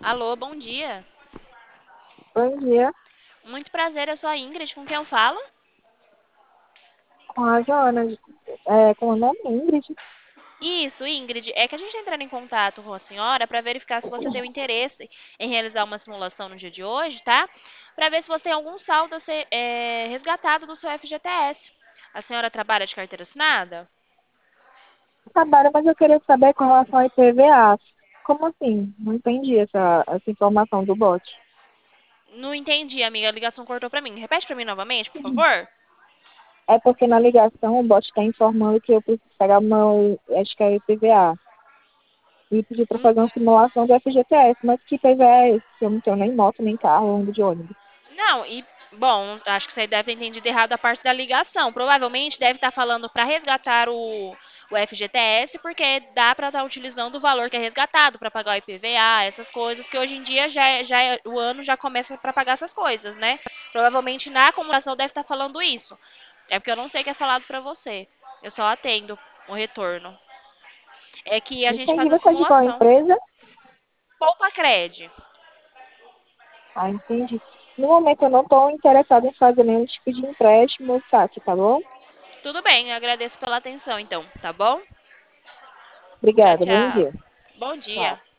Alô, bom dia. Bom dia, Muito prazer, eu sou a Ingrid, com quem eu falo? com a Joana, com o nome Ingrid. Isso, Ingrid. É que a gente está entrando em contato com a senhora para verificar se você tem o interesse em realizar uma simulação no dia de hoje, tá? Para ver se você tem algum saldo a ser resgatado do seu FGTS. A senhora trabalha de carteira assinada? Trabalho, mas eu queria saber com relação ao IPVA. Como assim? Não entendi essa informação do bot. Não entendi, amiga. A ligação cortou para mim. Repete para mim novamente, por favor. É porque na ligação o bot está informando que eu preciso pagar o meu, acho que é IPVA. E pediu para fazer uma simulação do FGTS, mas que IPVA é esse? Que eu não tenho nem moto, nem carro, eu ando de ônibus. Não, e bom, acho que você deve ter entendido errado a parte da ligação. Provavelmente deve estar falando para resgatar o FGTS, porque dá para estar utilizando o valor que é resgatado para pagar o IPVA, essas coisas, que hoje em dia o ano já começa para pagar essas coisas, né? Provavelmente na acumulação deve estar falando isso. É porque eu não sei o que é falado para você. Eu só atendo o retorno. É que a gente Entendi. faz a Você é de qual simulação. empresa? Poupa Cred. Ah, entendi. No momento eu não estou interessada em fazer nenhum tipo de empréstimo ou saque, tá bom? Tudo bem, eu agradeço pela atenção, então, tá bom? Tchau, Obrigada, bom tchau. dia. Bom dia. Tchau.